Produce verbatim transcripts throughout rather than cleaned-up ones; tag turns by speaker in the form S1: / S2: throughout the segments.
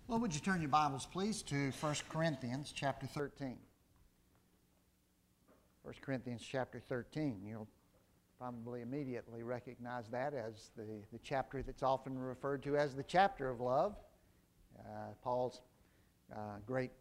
S1: Well, would you turn your Bibles, please, to First Corinthians chapter thirteen. First Corinthians chapter thirteen. You'll probably immediately recognize that as the, the chapter that's often referred to as the chapter of love. Uh, Paul's uh, great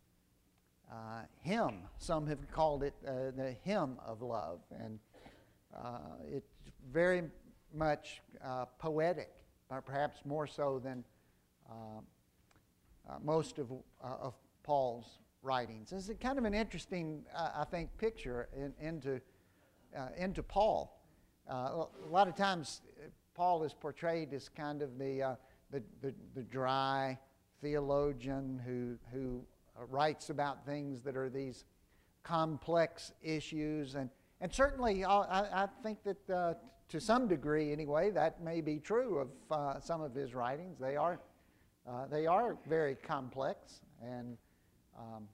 S1: uh, hymn. Some have called it uh, the hymn of love. And uh, it's very much uh, poetic, or perhaps more so than uh, Uh, most of, uh, of Paul's writings. It's a kind of an interesting, uh, I think, picture in, into, uh, into Paul. Uh, a lot of times, Paul is portrayed as kind of the, uh, the, the, the dry theologian who, who uh, writes about things that are these complex issues. And, and certainly, I, I think that uh, to some degree, anyway, that may be true of uh, some of his writings. They are Uh, they are very complex and um,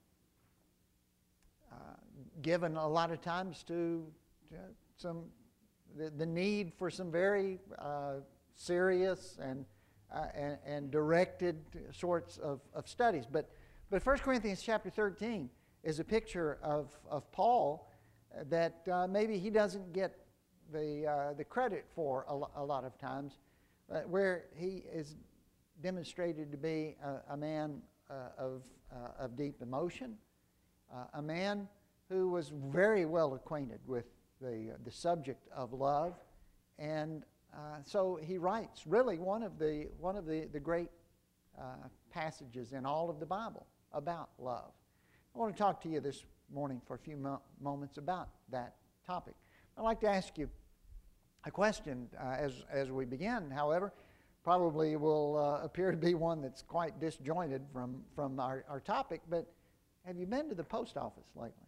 S1: uh, given a lot of times to, to some the, the need for some very uh, serious and, uh, and and directed sorts of, of studies. But but First Corinthians chapter thirteen is a picture of of Paul that uh, maybe he doesn't get the uh, the credit for a, lo- a lot of times, uh, where he is demonstrated to be a, a man uh, of, uh, of deep emotion, uh, a man who was very well acquainted with the, uh, the subject of love. And uh, so he writes really one of the, one of the, the great uh, passages in all of the Bible about love. I want to talk to you this morning for a few mo- moments about that topic. I'd like to ask you a question uh, as, as we begin, however. Probably will uh, appear to be one that's quite disjointed from, from our, our topic, but have you been to the post office lately?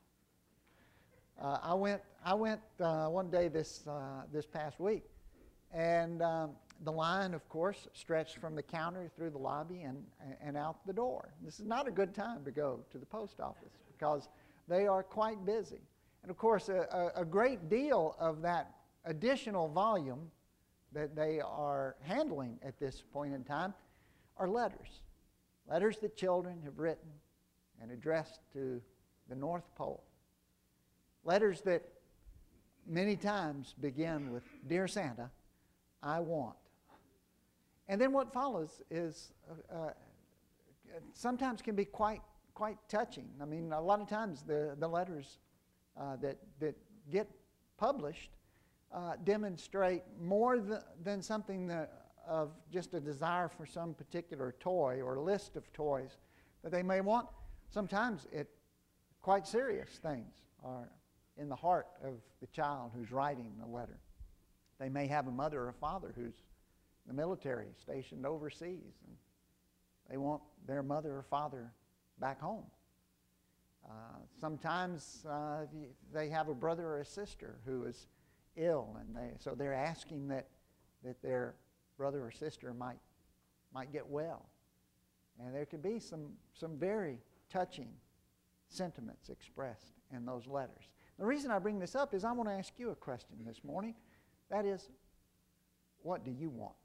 S1: Uh, I went I went uh, one day this, uh, this past week, and um, the line, of course, stretched from the counter through the lobby and, and out the door. This is not a good time to go to the post office because they are quite busy. And, of course, a, a great deal of that additional volume that they are handling at this point in time are letters. Letters that children have written and addressed to the North Pole. Letters that many times begin with, "Dear Santa, I want." And then what follows is uh, uh, sometimes can be quite quite touching. I mean, a lot of times the, the letters uh, that, that get published Uh, demonstrate more th- than something that, of just a desire for some particular toy or list of toys that they may want. Sometimes it quite serious things are in the heart of the child who's writing the letter. They may have a mother or a father who's in the military stationed overseas, and they want their mother or father back home. Uh, sometimes uh, they have a brother or a sister who is ill, and they so they're asking that that their brother or sister might might get well. And there could be some some very touching sentiments expressed in those letters. The reason I bring this up is I want to ask you a question this morning. That is, what do you want?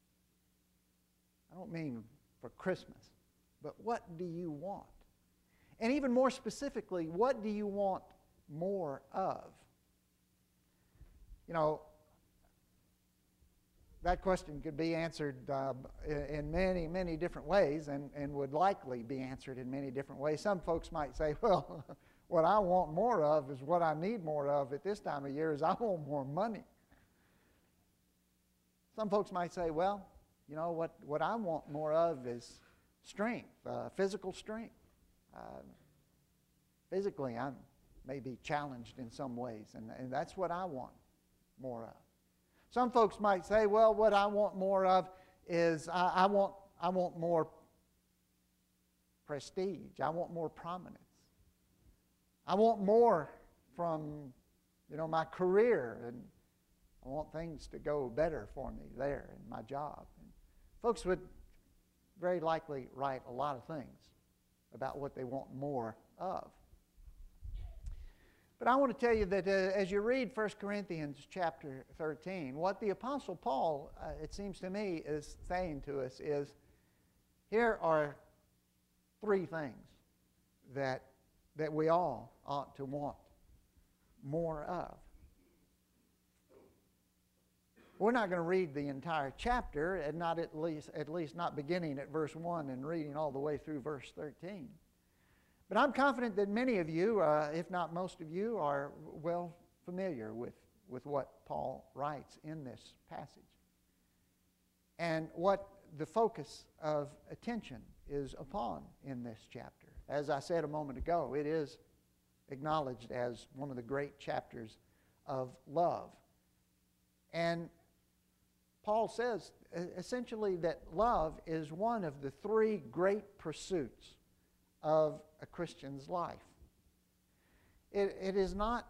S1: I don't mean for Christmas, but what do you want? And even more specifically, what do you want more of? You know, that question could be answered uh, in many, many different ways and, and would likely be answered in many different ways. Some folks might say, well, what I want more of is what I need more of at this time of year is I want more money. Some folks might say, well, you know, what, what I want more of is strength, uh, physical strength. Uh, physically, I may be challenged in some ways, and, and that's what I want more of. Some folks might say, well, what I want more of is I, I want I want more prestige. I want more prominence. I want more from, you know, my career, and I want things to go better for me there in my job. And folks would very likely write a lot of things about what they want more of. But I want to tell you that uh, as you read First Corinthians chapter thirteen, what the Apostle Paul, uh, it seems to me, is saying to us is Here are three things that, that we all ought to want more of. We're not going to read the entire chapter, and not at least, at least not beginning at verse one and reading all the way through verse thirteen. But I'm confident that many of you, uh, if not most of you, are well familiar with, with what Paul writes in this passage, and what the focus of attention is upon in this chapter. As I said a moment ago, it is acknowledged as one of the great chapters of love. And Paul says essentially that love is one of the three great pursuits of a Christian's life. It, it is not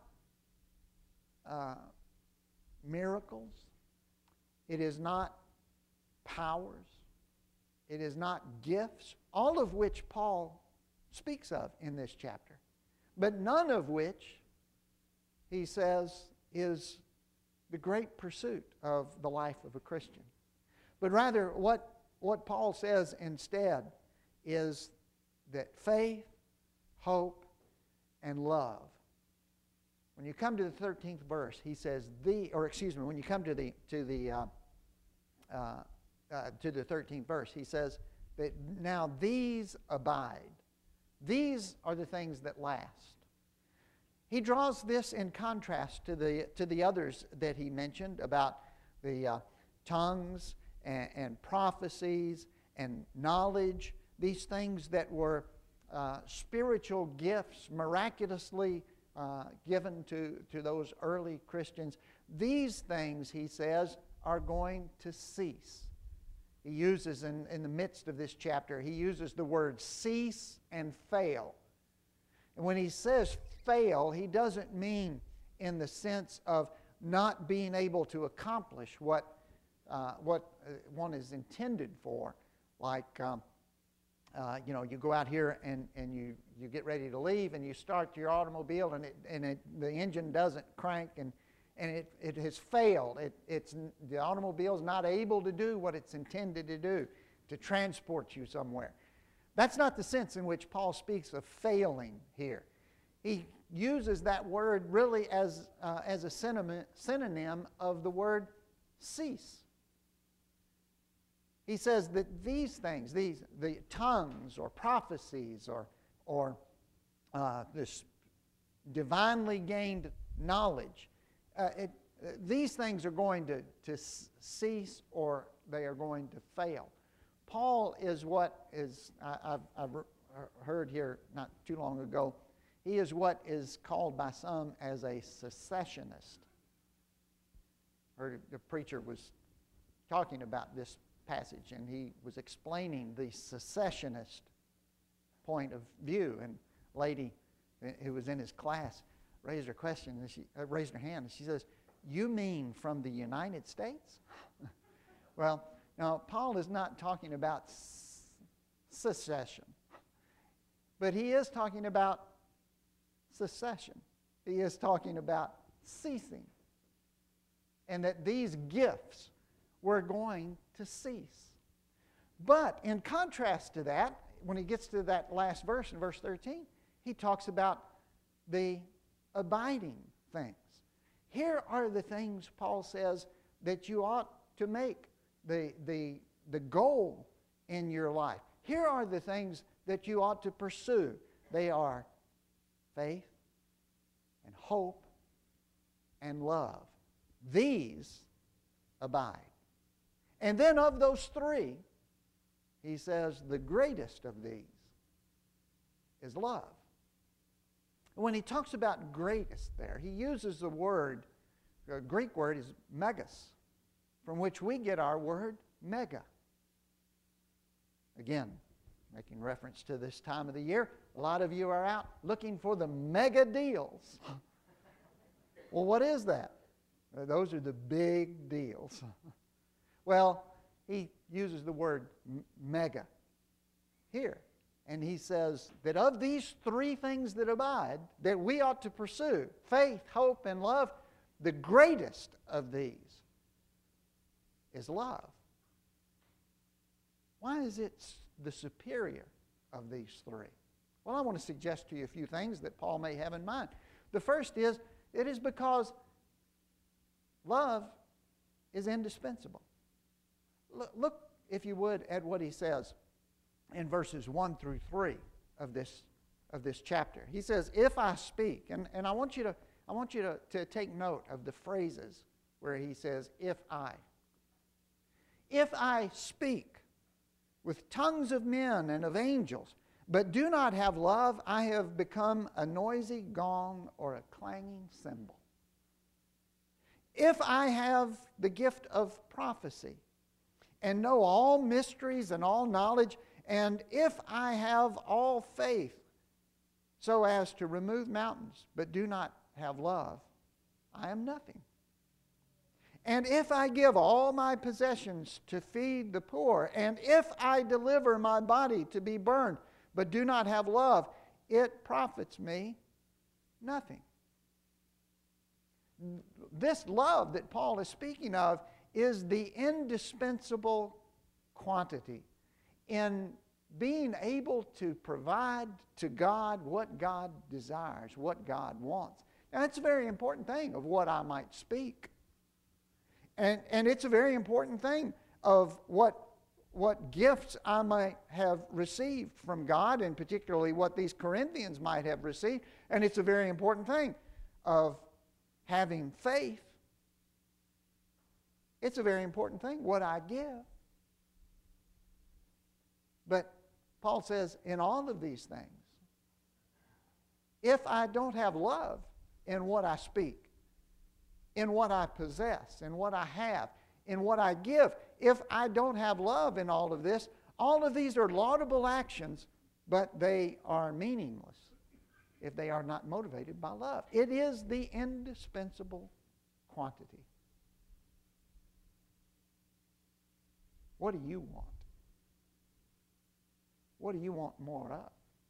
S1: uh, miracles. It is not powers. It is not gifts, all of which Paul speaks of in this chapter, but none of which, he says, is the great pursuit of the life of a Christian. But rather, what, what Paul says instead is that faith, hope, and love. When you come to the thirteenth verse, he says the, or excuse me, when you come to the to the uh, uh, uh, to the thirteenth verse, he says that now these abide. These are the things that last. He draws this in contrast to the to the others that he mentioned about the uh, tongues and, and prophecies and knowledge. These things that were uh, spiritual gifts miraculously uh, given to, to those early Christians. These things, he says, are going to cease. He uses, in, in the midst of this chapter, he uses the word cease and fail. And when he says fail, he doesn't mean in the sense of not being able to accomplish what, uh, what one is intended for. Like, um, uh, you know, you go out here and, and you, you get ready to leave and you start your automobile and, it, and it, the engine doesn't crank and, and it, it has failed. It, it's, the automobile is not able to do what it's intended to do, to transport you somewhere. That's not the sense in which Paul speaks of failing here. He uses that word really as, uh, as a synonym, synonym of the word cease. He says that these things, these the tongues or prophecies or, or uh, this divinely gained knowledge, uh, it, uh, these things are going to, to cease or they are going to fail. Paul is what is, I, I've, I've heard here not too long ago, he is what is called by some as a cessationist. I heard the preacher was talking about this passage, and he was explaining the cessationist point of view. And a lady who was in his class raised her question, and she uh, raised her hand, and she says, "You mean from the United States?" Well, now Paul is not talking about secession, but he is talking about secession. He is talking about ceasing, and that these gifts were going to cease. But in contrast to that, when he gets to that last verse in verse thirteen, he talks about the abiding things. Here are the things, Paul says, that you ought to make the, the, the goal in your life. Here are the things that you ought to pursue. They are faith and hope and love. These abide. And then of those three, he says the greatest of these is love. When he talks about greatest there, he uses the word, the Greek word is megas, from which we get our word mega. Again, making reference to this time of the year, a lot of you are out looking for the mega deals. Well, what is that? Those are the big deals. Well, he uses the word mega here. And he says that of these three things that abide, that we ought to pursue, faith, hope, and love, the greatest of these is love. Why is it the superior of these three? Well, I want to suggest to you a few things that Paul may have in mind. The first is, it is because love is indispensable. Look, look, if you would, at what he says in verses one through three of this, of this chapter. He says, if I speak, and, and I want you, to, I want you to, to take note of the phrases where he says, if I. If I speak with tongues of men and of angels, but do not have love, I have become a noisy gong or a clanging cymbal. If I have the gift of prophecy and know all mysteries and all knowledge, and if I have all faith so as to remove mountains, but do not have love, I am nothing. And if I give all my possessions to feed the poor, and if I deliver my body to be burned, but do not have love, it profits me nothing. This love that Paul is speaking of is the indispensable quantity in being able to provide to God what God desires, what God wants. Now, that's a very important thing of what I might speak. And, and it's a very important thing of what, what gifts I might have received from God, and particularly what these Corinthians might have received. And it's a very important thing of having faith. It's a very important thing, what I give. But Paul says, in all of these things, if I don't have love in what I speak, in what I possess, in what I have, in what I give, if I don't have love in all of this, all of these are laudable actions, but they are meaningless if they are not motivated by love. It is the indispensable quantity. What do you want? What do you want more of?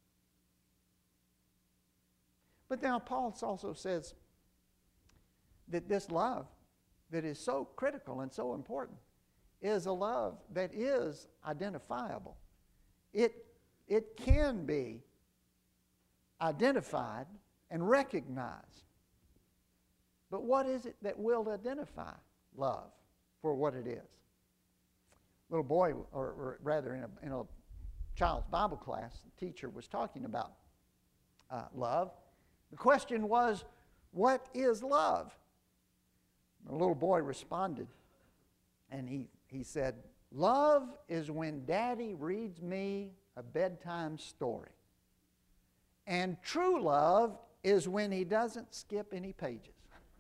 S1: But now Paul also says that this love that is so critical and so important is a love that is identifiable. It, it can be identified and recognized. But what is it that will identify love for what it is? Little boy, or, or rather in a, in a child's Bible class, the teacher was talking about uh, love. The question was, what is love? The little boy responded, and he, he said, love is when Daddy reads me a bedtime story. And true love is when he doesn't skip any pages.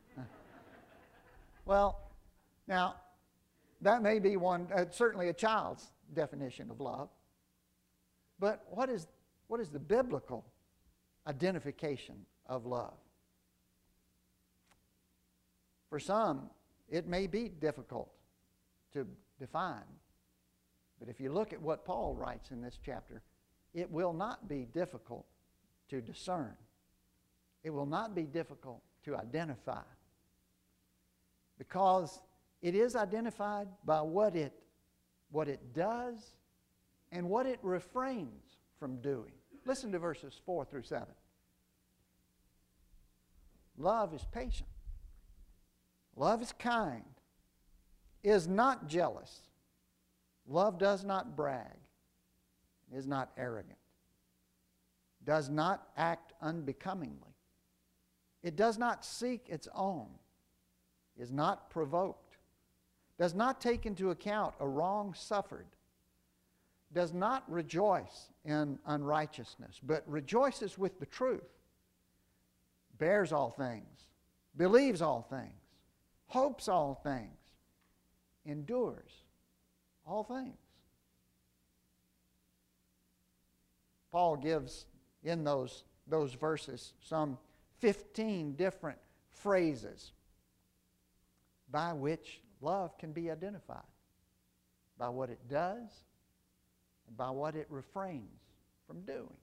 S1: Well, now, that may be one, uh, certainly a child's definition of love. But what is, what is the biblical identification of love? For some, it may be difficult to define. But if you look at what Paul writes in this chapter, it will not be difficult to discern. It will not be difficult to identify. Because it is identified by what it, what it does and what it refrains from doing. Listen to verses four through seven. Love is patient. Love is kind, is not jealous. Love does not brag, is not arrogant, does not act unbecomingly. It does not seek its own, is not provoked, does not take into account a wrong suffered, does not rejoice in unrighteousness, but rejoices with the truth, bears all things, believes all things, hopes all things, endures all things. Paul gives in those, those verses some fifteen different phrases by which love can be identified, by what it does and by what it refrains from doing.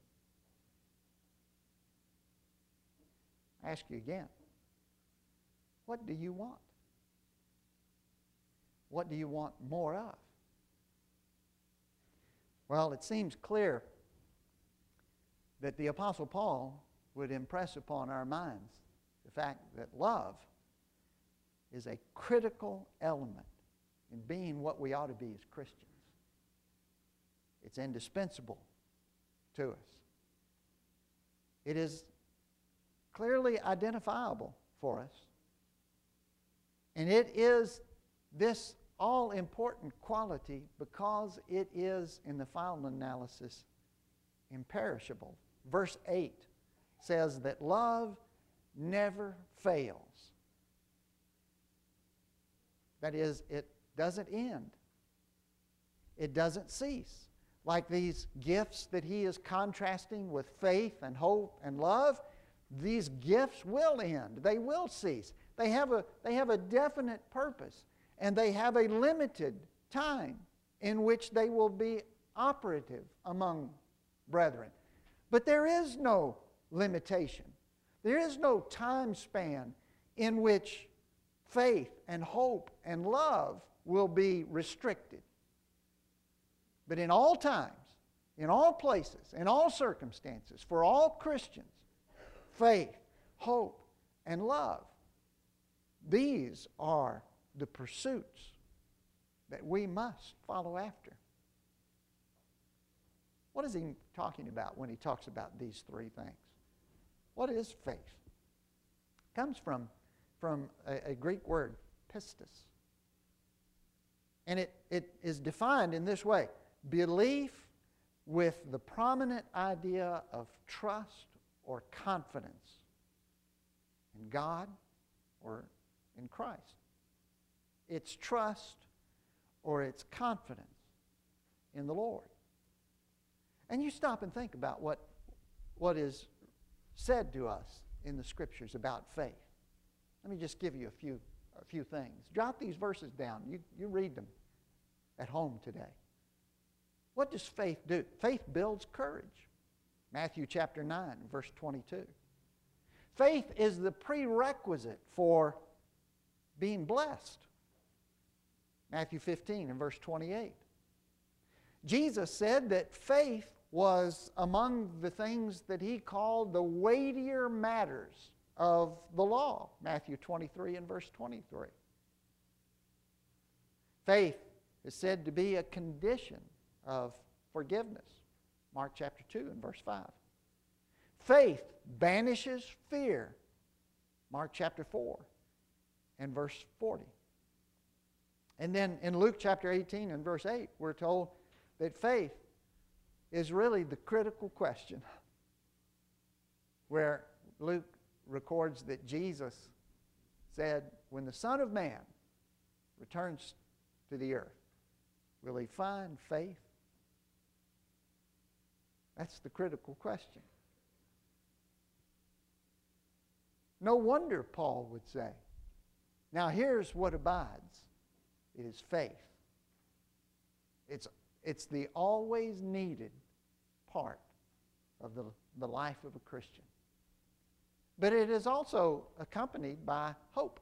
S1: I ask you again, what do you want? What do you want more of? Well, it seems clear that the Apostle Paul would impress upon our minds the fact that love is a critical element in being what we ought to be as Christians. It's indispensable to us. It is clearly identifiable for us. And it is this all-important quality because it is, in the final analysis, imperishable. Verse eight says that love never fails. That is, it doesn't end. It doesn't cease. Like these gifts that he is contrasting with faith and hope and love, these gifts will end. They will cease. They have a, they have a definite purpose, and they have a limited time in which they will be operative among brethren. But there is no limitation. There is no time span in which faith and hope and love will be restricted. But in all times, in all places, in all circumstances, for all Christians, faith, hope, and love, these are the pursuits that we must follow after. What is he talking about when he talks about these three things? What is faith? It comes from, from a, a Greek word, pistis. And it, it is defined in this way: belief with the prominent idea of trust or confidence in God or in Christ. It's trust or it's confidence in the Lord. And you stop and think about what, what is said to us in the Scriptures about faith. Let me just give you a few, a few things. Jot these verses down. You, you read them at home today. What does faith do? Faith builds courage. Matthew chapter nine, verse twenty-two. Faith is the prerequisite for being blessed. Matthew fifteen and verse twenty-eight. Jesus said that faith was among the things that he called the weightier matters of the law. Matthew twenty-three and verse twenty-three. Faith is said to be a condition of forgiveness. Mark chapter two and verse five. Faith banishes fear. Mark chapter four and verse forty. And then in Luke chapter eighteen and verse eight, we're told that faith is really the critical question, where Luke records that Jesus said, when the Son of Man returns to the earth, will he find faith? That's the critical question. No wonder Paul would say, now here's what abides. It is faith. It's, it's the always needed part of the, the life of a Christian. But it is also accompanied by hope.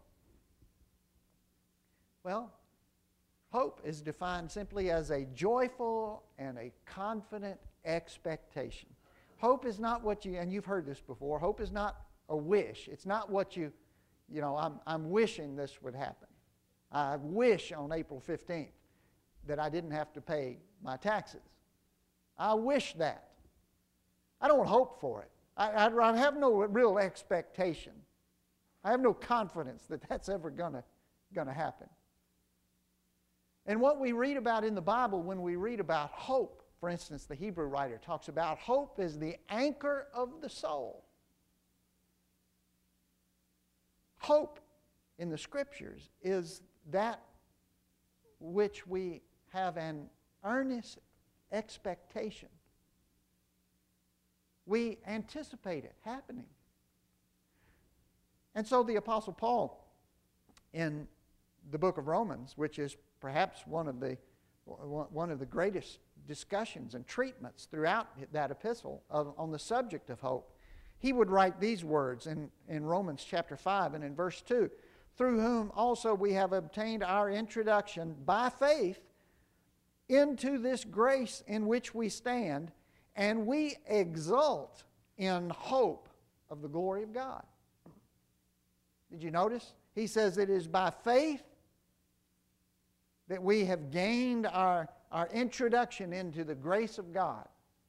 S1: Well, hope is defined simply as a joyful and a confident expectation. Hope is not what you, and you've heard this before, hope is not a wish. It's not what you, you know, I'm, I'm wishing this would happen. I wish on April fifteenth that I didn't have to pay my taxes. I wish that. I don't hope for it. I, I, I have no real expectation. I have no confidence that that's ever gonna, gonna happen. And what we read about in the Bible when we read about hope, for instance, the Hebrew writer talks about hope is the anchor of the soul. Hope in the Scriptures is that which we have an earnest expectation. We anticipate it happening. And so the Apostle Paul, in the book of Romans, which is perhaps one of the, one of the greatest discussions and treatments throughout that epistle of, on the subject of hope, he would write these words in, in Romans chapter five and in verse two, through whom also we have obtained our introduction by faith into this grace in which we stand, and we exult in hope of the glory of God. Did you notice? He says it is by faith that we have gained our, our introduction into the grace of God.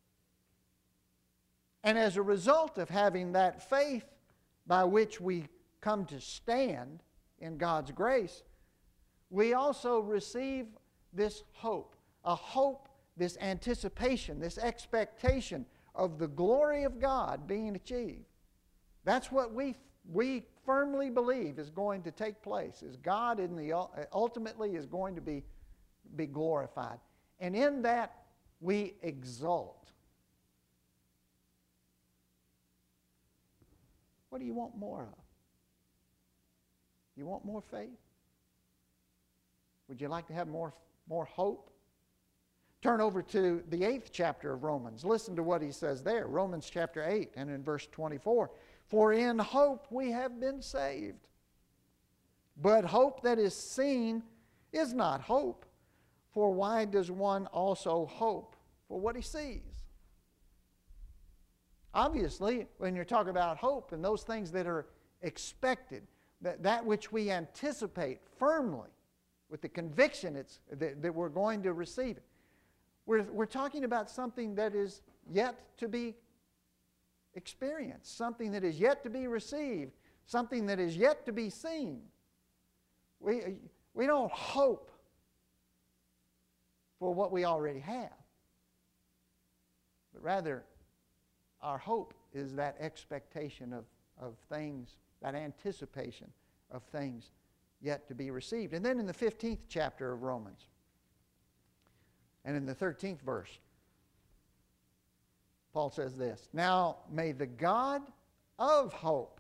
S1: And as a result of having that faith by which we come to stand in God's grace, we also receive this hope, a hope, this anticipation, this expectation of the glory of God being achieved. That's what we, we firmly believe is going to take place, is God in the, ultimately is going to be, be glorified. And in that we exult. What do you want more of? You want more faith? Would you like to have more, more hope? Turn over to the eighth chapter of Romans. Listen to what he says there. Romans chapter eight and in verse twenty-four. For in hope we have been saved. But hope that is seen is not hope. For why does one also hope for what he sees? Obviously, when you're talking about hope and those things that are expected, that, that which we anticipate firmly with the conviction it's, that, that we're going to receive it, we're, we're talking about something that is yet to be experienced, something that is yet to be received, something that is yet to be seen. We, we don't hope for what we already have, but rather our hope is that expectation of, of things, that anticipation of things yet to be received. And then in the fifteenth chapter of Romans, and in the thirteenth verse, Paul says this, Now may the God of hope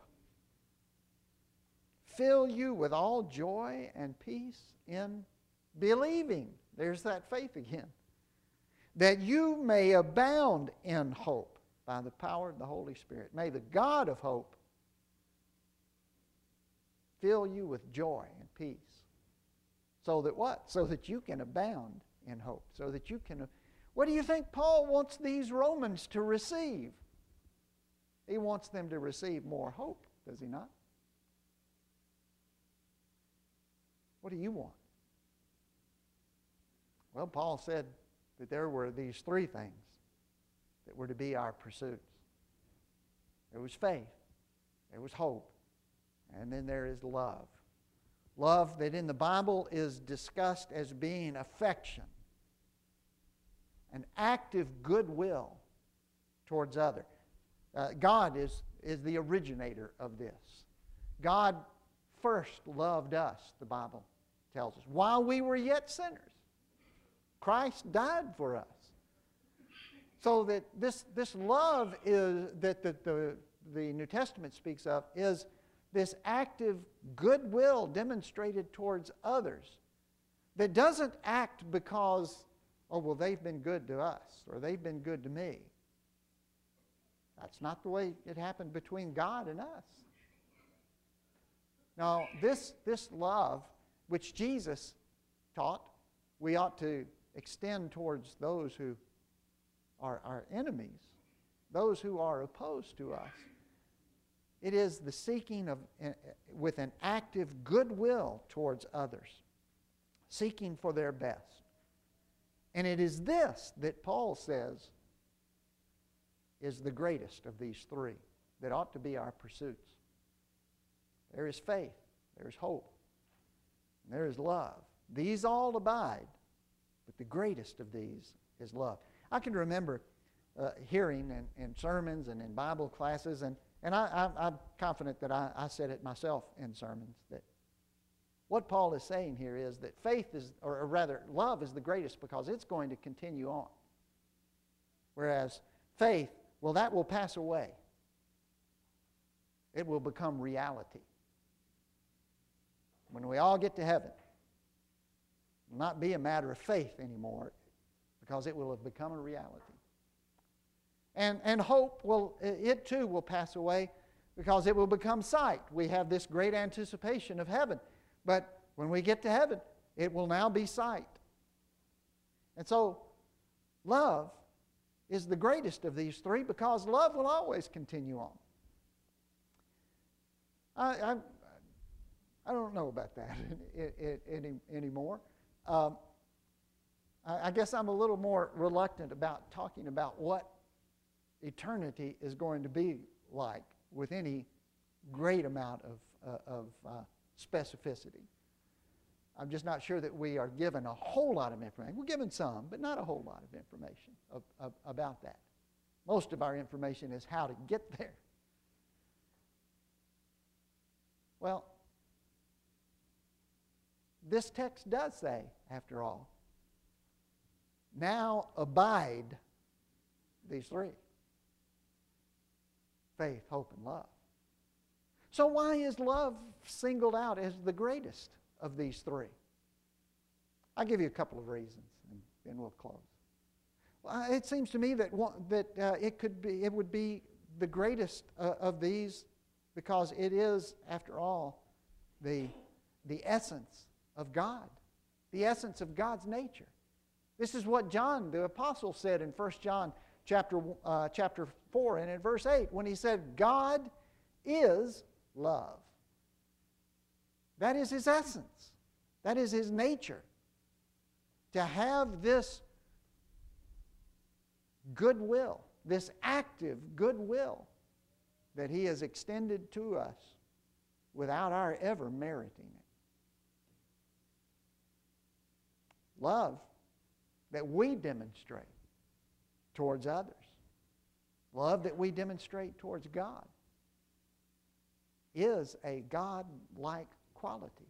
S1: fill you with all joy and peace in believing. There's that faith again. That you may abound in hope by the power of the Holy Spirit. May the God of hope fill you with joy and peace. So that what? So that you can abound in hope. So that you can... What do you think Paul wants these Romans to receive? He wants them to receive more hope, does he not? What do you want? Well, Paul said that there were these three things that were to be our pursuits. There was faith, there was hope, and then there is love. Love that in the Bible is discussed as being affection, an active goodwill towards others. Uh, God is, is the originator of this. God first loved us, the Bible tells us, while we were yet sinners. Christ died for us. So that this, this love is that the, the, the New Testament speaks of is this active goodwill demonstrated towards others that doesn't act because, oh, well, they've been good to us or they've been good to me. That's not the way it happened between God and us. Now, this, this love, which Jesus taught, we ought to extend towards those who are our enemies, those who are opposed to us. It is the seeking of, uh, with an active goodwill towards others, seeking for their best. And it is this that Paul says is the greatest of these three that ought to be our pursuits. There is faith, there is hope, and there is love. These all abide, but the greatest of these is love. I can remember uh, hearing in, in sermons and in Bible classes, and, and I, I, I'm confident that I, I said it myself in sermons, that what Paul is saying here is that faith is, or, or rather, love is the greatest because it's going to continue on. Whereas faith, well, that will pass away. It will become reality. When we all get to heaven, it will not be a matter of faith anymore, because it will have become a reality. And, and hope, will, it too will pass away because it will become sight. We have this great anticipation of heaven. But when we get to heaven, it will now be sight. And so, love is the greatest of these three because love will always continue on. I, I, I don't know about that any, anymore. Um, I, I guess I'm a little more reluctant about talking about what eternity is going to be like with any great amount of, uh, of uh, specificity. I'm just not sure that we are given a whole lot of information. We're given some, but not a whole lot of information of, of, about that. Most of our information is how to get there. Well, this text does say, after all, now abide these three: faith, hope, and love. So why is love singled out as the greatest of these three? I'll give you a couple of reasons, and then we'll close. Well, it seems to me that one, that uh, it could be, it would be the greatest uh, of these because it is, after all, the the essence of God, the essence of God's nature. This is what John the apostle said in First John chapter uh, chapter four and in verse eight when he said, "God is love." That is His essence. That is His nature. To have this goodwill, this active goodwill that He has extended to us without our ever meriting it. Love that we demonstrate towards others. Love that we demonstrate towards God is a God-like quality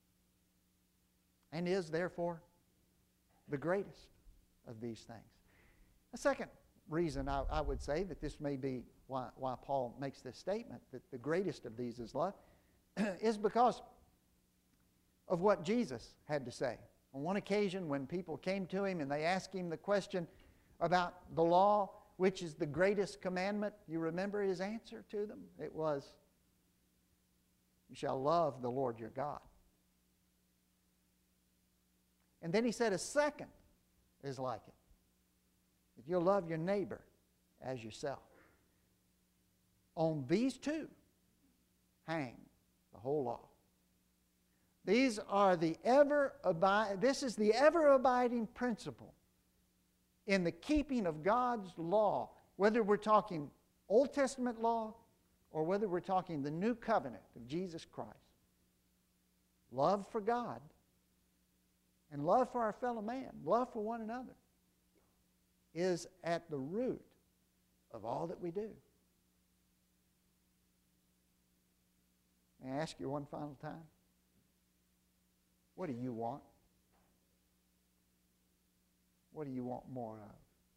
S1: and is therefore the greatest of these things. A second reason I, I would say that this may be why, why Paul makes this statement, that the greatest of these is love, is because of what Jesus had to say. On one occasion when people came to Him and they asked Him the question about the law, which is the greatest commandment, you remember His answer to them? It was, "You shall love the Lord your God." And then He said a second is like it, that you'll love your neighbor as yourself. On these two hang the whole law. These are the ever abide. This is the ever abiding principle in the keeping of God's law, whether we're talking Old Testament law or whether we're talking the new covenant of Jesus Christ. Love for God and love for our fellow man, love for one another, is at the root of all that we do. May I ask you one final time? What do you want? What do you want more of?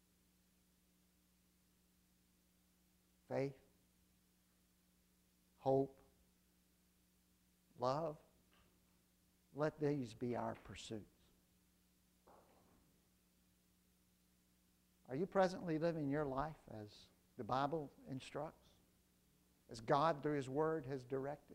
S1: Faith? Hope? Love? Let these be our pursuits. Are you presently living your life as the Bible instructs? As God through His Word has directed?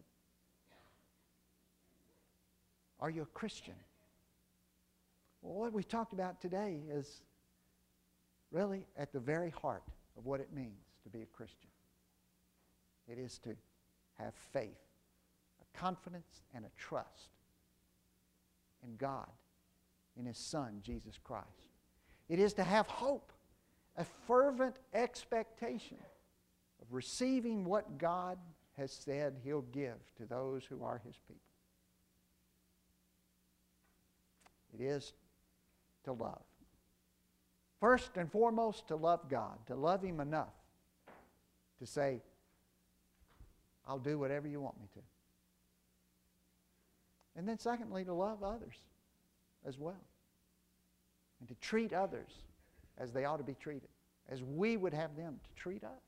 S1: Are you a Christian? Well, what we've talked about today is really at the very heart of what it means to be a Christian. It is to have faith, a confidence, and a trust in God, in His Son, Jesus Christ. It is to have hope, a fervent expectation of receiving what God has said He'll give to those who are His people. It is to love. First and foremost, to love God, to love Him enough to say, "I'll do whatever you want me to." And then secondly, to love others as well. And to treat others as they ought to be treated, as we would have them to treat us.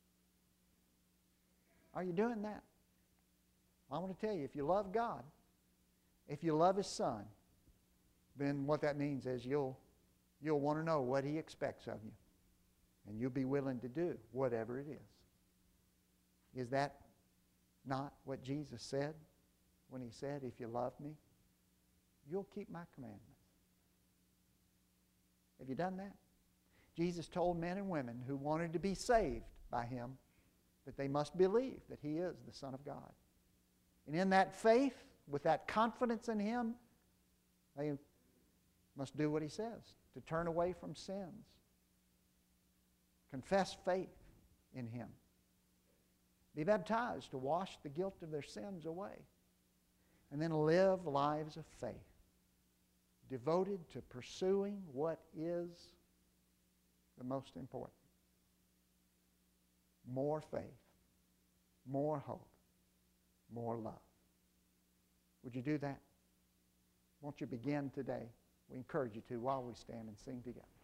S1: Are you doing that? I want to tell you, if you love God, if you love His Son, then what that means is you'll, you'll want to know what He expects of you. And you'll be willing to do whatever it is. Is that not what Jesus said when He said, "If you love me, you'll keep my commandments"? Have you done that? Jesus told men and women who wanted to be saved by Him that they must believe that He is the Son of God. And in that faith, with that confidence in Him, they must do what He says, to turn away from sins, confess faith in Him, be baptized to wash the guilt of their sins away, and then live lives of faith, devoted to pursuing what is the most important. More faith, more hope, more love. Would you do that? Won't you begin today? We encourage you to while we stand and sing together.